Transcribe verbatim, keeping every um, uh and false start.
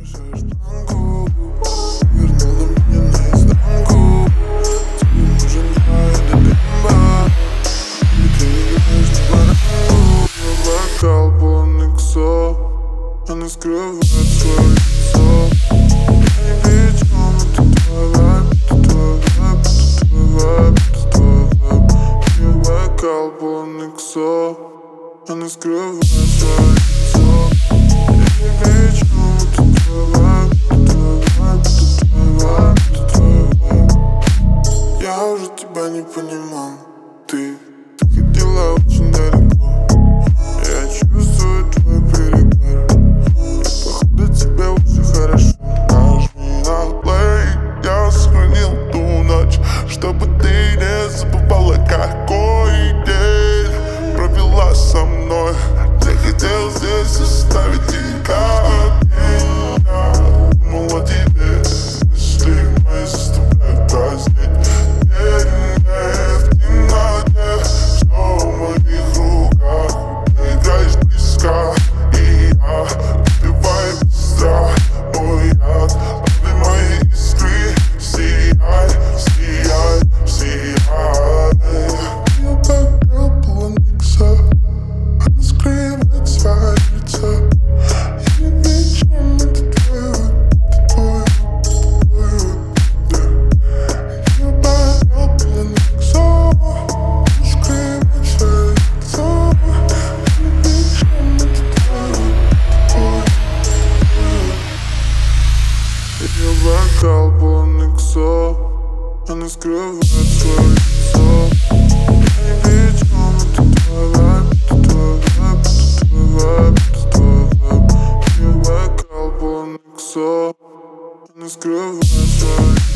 Повышаешь планку, вернула меня наизнанку. Тебе нужен я, это бимба. И ты играешь на баранку. Бокал полный ксо, она скрывает свое лицо. Я не при чем, это твой вайб, это твой вайб, это твой вайб, это твой вайб. Ее бокал полный ксо, она скрывает свое лицо. Я не при чем, это твой вайб, это твой вайб, это твой вайб, это твой вайб. Я уже тебя не понимал, ты, ты ходила очень далеко. Я чувствую твой перегар, и походу тебе уже хорошо. Нажми на play, я сохранил ту ночь, чтобы ты не забывала, какой день провела со мной. Я хотел здесь оставить тебя день. Я думал о тебе, мысли мои заставляют празднить день. В темноте, все в моих руках. Ты играешь близко, и я убиваю быстро. Мой яд, лови мои искры. Сияй, сияй, сияй. Я покрыл полный ксо, она скрывает свое лицо. Я не при чем, это твой выбор, твой выбор, твой выбор. Я покрыл полный ксо, она скрывает свое лицо. Я не при чем, это твой выбор, твой выбор. Я бокал полный ксо, она скрывает свое лицо. Я не при чем, это твой вайб, это твой вайб, это твой вайб, это твой вайб. Я бокал полный ксо, она скрывает свое лицо.